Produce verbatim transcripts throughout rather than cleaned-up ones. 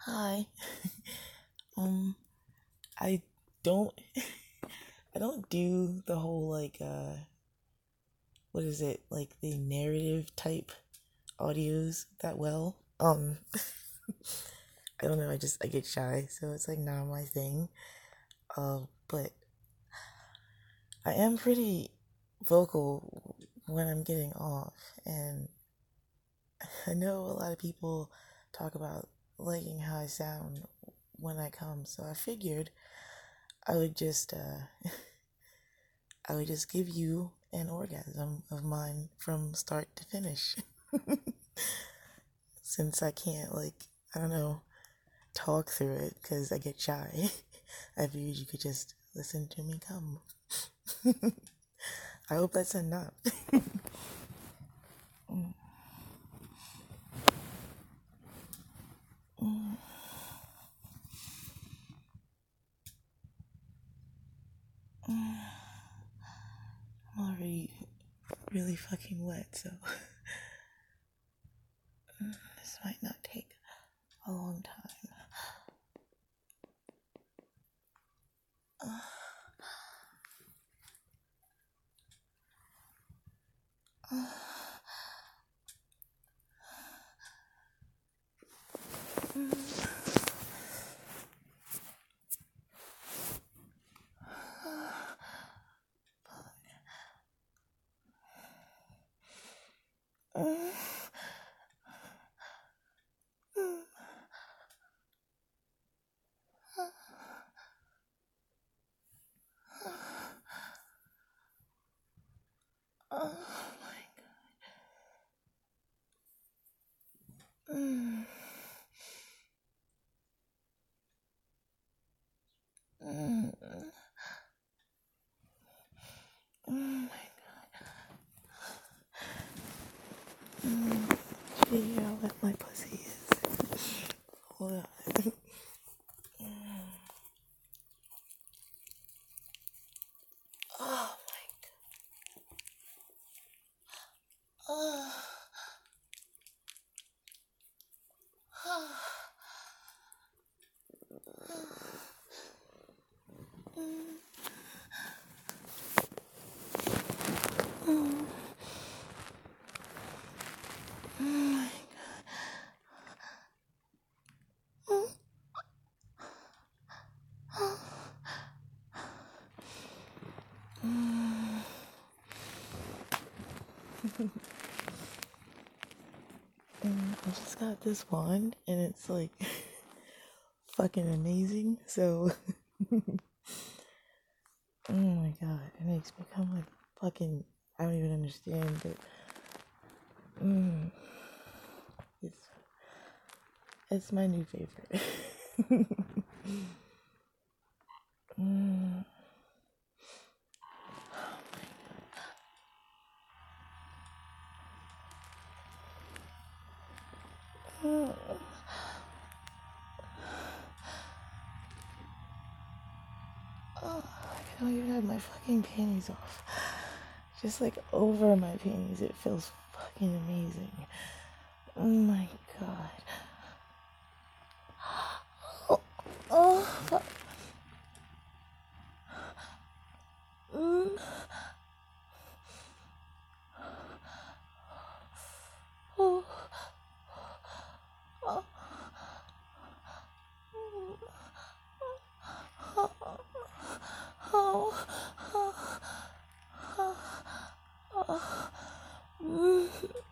Hi. Um, I don't I don't do the whole like uh what is it? Like the narrative type audios that well. Um I don't know, I just I get shy, so it's like not my thing. Uh but I am pretty vocal when I'm getting off, and I know a lot of people talk about liking how I sound when I come, so I figured I would just uh I would just give you an orgasm of mine from start to finish. Since I can't, like, I don't know, talk through it because I get shy, I figured you could just listen to me come. I hope that's enough. Mm, mm, mm. I'm already really fucking wet, so this might not take a long time. Uh, uh, mm, uh, oh my god. Mm, mm, oh my god. Mm, figure out what my pussy is. Hold on. Oh my god. Oh. Oh. Mm, mm, oh my god. Mm. And I just got this wand and it's like fucking amazing. So, oh my god, it makes me come like fucking. I don't even understand, but mm, it's it's my new favorite. mm. Oh, I don't even have my fucking panties off. Just like over my panties, it feels fucking amazing. Oh my god. Oh, oh fuck. Mm. Oh, oh, oh, oh, oh, oh, mm,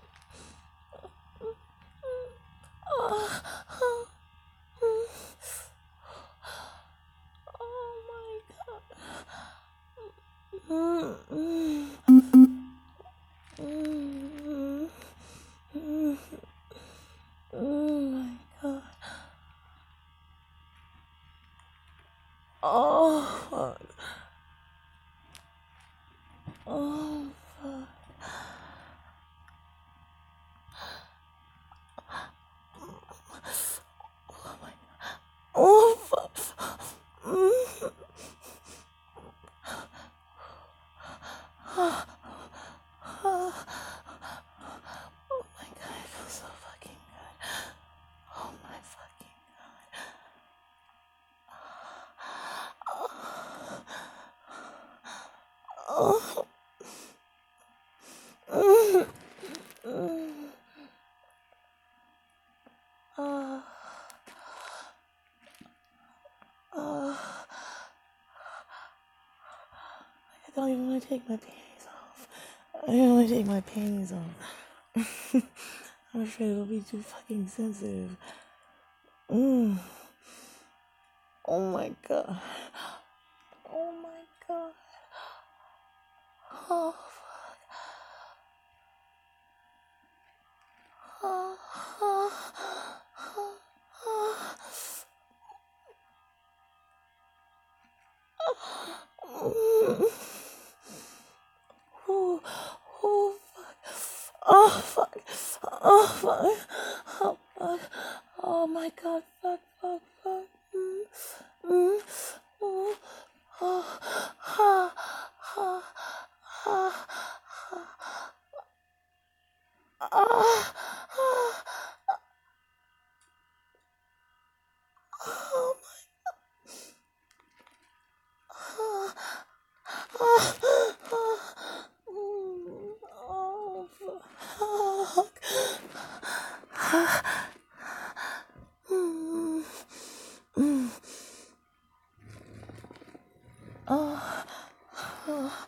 oh, oh, mm. Oh my god. Mm, mm, mm, mm, oh my god. Oh fuck. Oh fuck. Oh my. Oh fuck. Mm. Oh, oh, oh my god, I feel so fucking good. Oh my fucking god. want to take my panties off. I don't want to take my panties off. I'm afraid it'll be too fucking sensitive. Mm. Oh my god. Oh my god. Oh fuck. Oh, oh, oh, oh. Oh, oh, oh, fuck. Oh, fuck. Oh, fuck. Oh, fuck. Oh, my God. Fuck, fuck, fuck. Mm, mm, oh, oh, ha, ha, ha, ha, ah, ah, oh, my, ah, ah, ah, mm, oh, fuck. Mm, mm, oh, oh,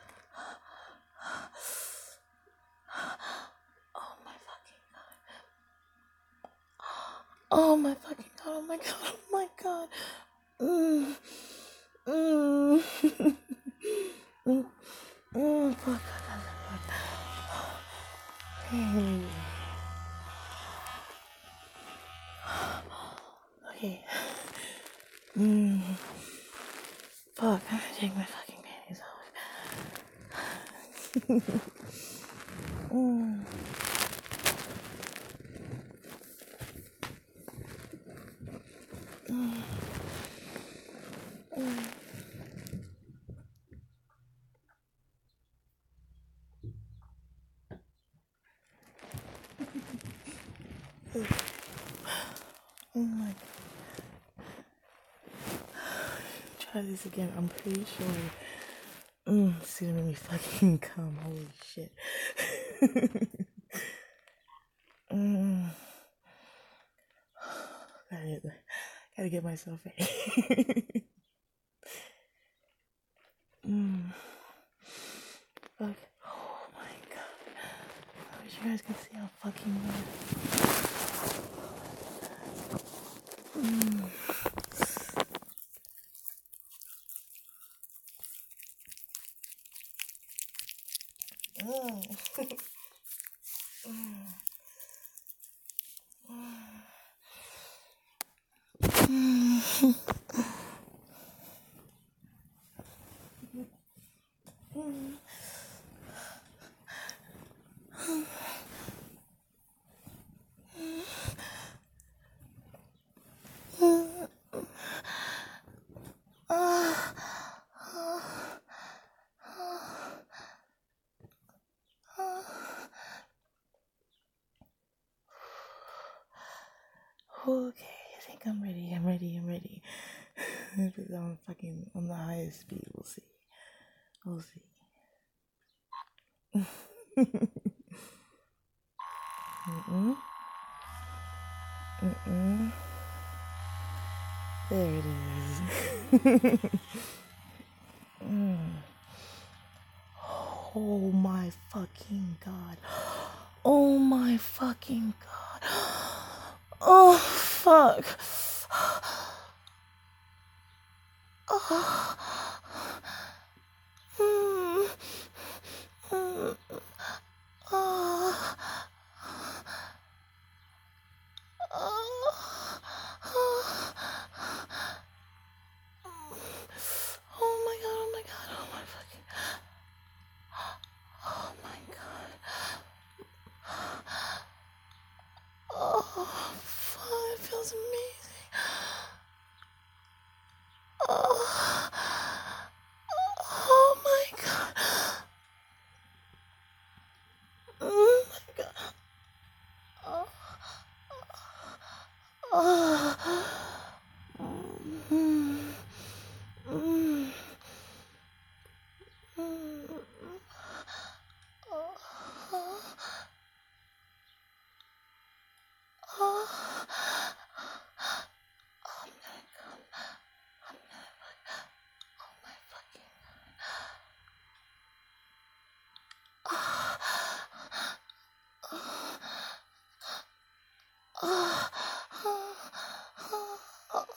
oh my fucking god. Oh my fucking god. Oh my god. Oh my god. Mm, mm, mm, mm, fuck, fuck, fuck, fuck. Hmm. Okay. Mm, fuck, I'm gonna take my fucking panties off. mm. Mm. Mm. Oh my god. Try this again. I'm pretty sure. Mm, it's gonna make me fucking come. Holy shit. mm. Gotta, gotta get myself ready. mm. Fuck. Oh my god. I wish you guys could see how fucking mm. Mm. mm. Okay, I think I'm ready. I'm ready. I'm ready. I'm fucking on the highest speed. We'll see. We'll see. Mm-mm. Mm-mm. There it is. mm. Oh my fucking god. Oh my fucking god. Oh fuck. Oh. Mm. Mm. Oh. Oh my god, oh my god, oh my fucking oh my god. Oh fuck, it feels amazing. Oh, oh my god. Oh my god. Oh, oh. Mm, mm, mm, oh, oh, I'm gonna come. I'm gonna fuck. Oh my fucking.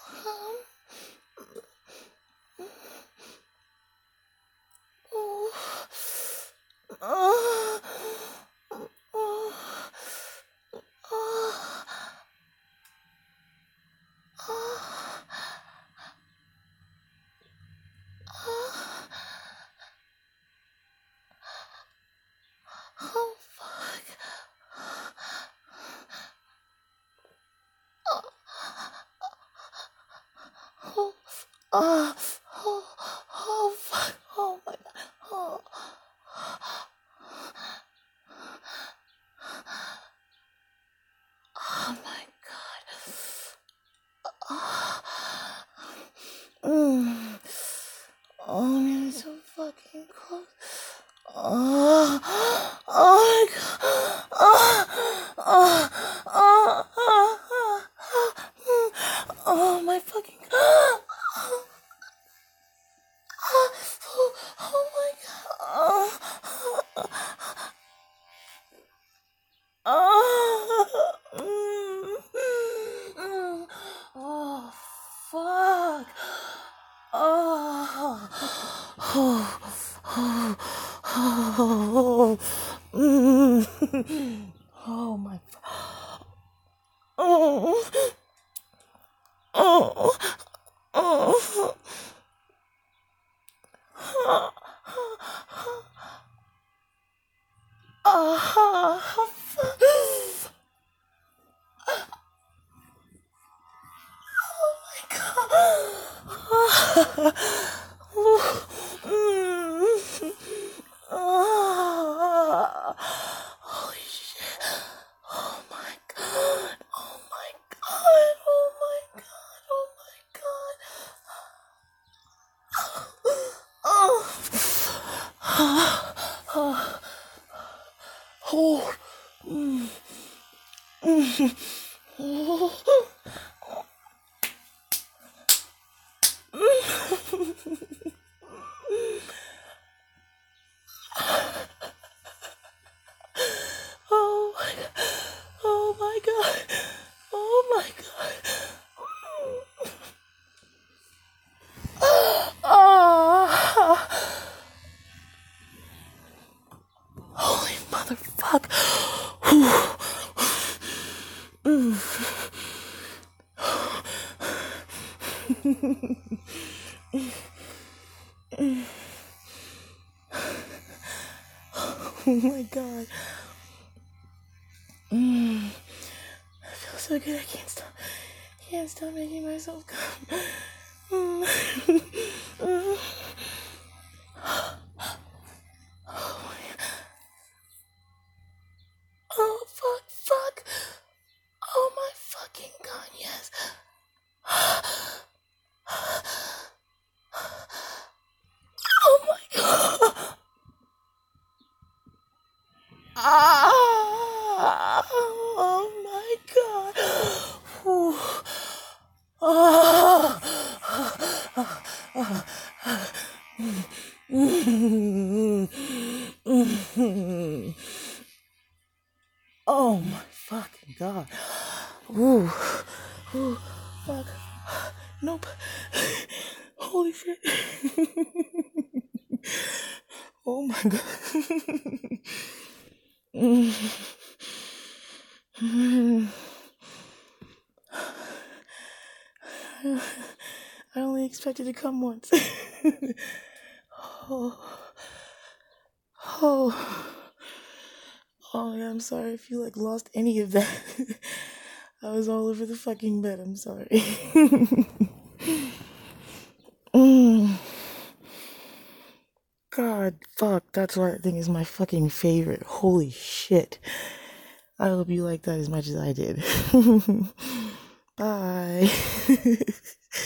Oh, fuck. Oh, oh, oh, oh, fuck. Oh, my God. Oh, oh my God. Oh, mm. Oh, man, it's so fucking close. Oh, oh my God. Oh, oh, oh, oh, oh, oh, oh my fucking God. Oh, oh, oh my God. Oh, oh, mm, mm, oh, fuck. Oh, oh, oh, oh, mm, oh my, oh, oh, oh, oh, holy shit. Oh my God. Oh my God. Oh my God. Oh my God. Oh. Oh. Oh. Mm. Mm. Oh. Oh my God. Oh my God. Oh my God. Oh. Holy motherfuck. Mm. Oh my God. Mm. I feel so good. I can't stop. Can't stop making myself come. Mm. Mm. Oh fuck, fuck. Oh my fucking God, yes. Oh my God. Ah, oh my God. Whew. Ah. Oh my fucking God. Ooh. Ooh. Fuck. Nope. Holy shit. Oh my God. I only expected to come once. Oh. Oh. Oh yeah, I'm sorry if you like lost any of that. I was all over the fucking bed. I'm sorry. mm. God, fuck. That's why that thing is my fucking favorite. Holy shit. I hope you like that as much as I did. Bye.